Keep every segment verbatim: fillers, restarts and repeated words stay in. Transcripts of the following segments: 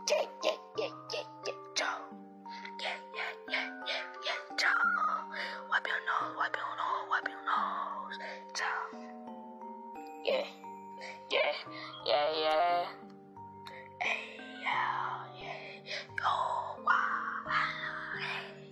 Yeah, yeah, yeah, yeah, yeah, Joe. Yeah, yeah, yeah, yeah, yeah, Joe. Wipe your nose, wipe your nose, wipe your nose, Joe. Yeah, yeah, yeah, yeah. Hey, yo, yeah, yo, wow, hey.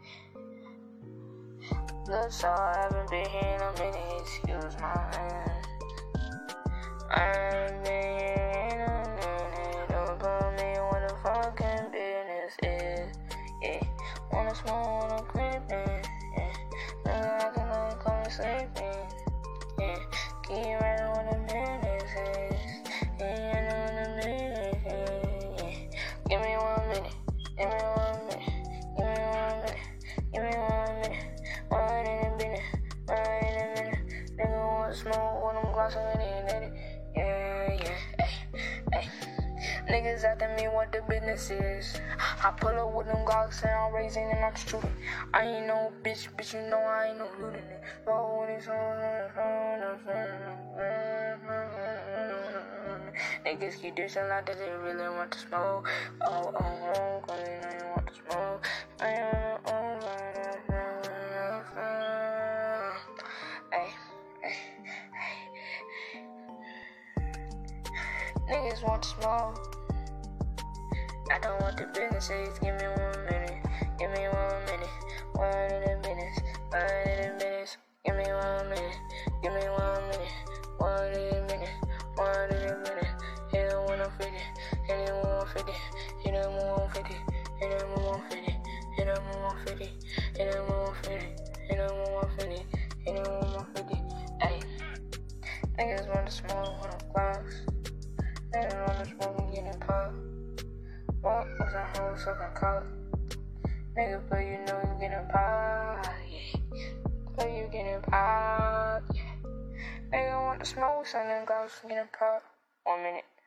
Look, so I haven't been here in a minute, excuse my hand. I haven't been here in a minute, don't tell me what the fucking business is. Yeah, wanna smoke, wanna creepin', yeah. Nigga, I can like come and sleepin', yeah. Keep right what the business is, yeah, I know what the business is, yeah. Give me one minute, give me one minute, give me one minute, give me one minute. One in a minute, one in a minute. Nigga wanna smoke with them gloss in it, yeah, yeah, ayy, ayy. Niggas asking me what the business is. I pull up with them Glocks and I'm raising and I'm shooting. I ain't no bitch, bitch, you know I ain't no looting it. Roll with these niggas keep dishing like that they really want to smoke. Oh, oh, oh, cause they know you want to smoke. I am on Hey, hey, hey. Niggas want to smoke. I don't want the businesses. Give me one minute. Give me one minute. One in a minute. One in a minute. Give me one minute. Give me one minute. One in a minute. One in a minute. Hit him one fifty. Hit him one fifty. Hit him one fifty. Hit him one fifty. Hit him one fifty. Hit him one fifty. Hit him one fifty. Hit him one fifty. Hey, niggas want to smoke with them Glocks. Niggas want to smoke and get in pop. What was that whole sucking color? Nigga, but you know you getting pop, yeah. But you getting pop, yeah. Nigga want to smoke, son, and Glocks getting pop. One minute.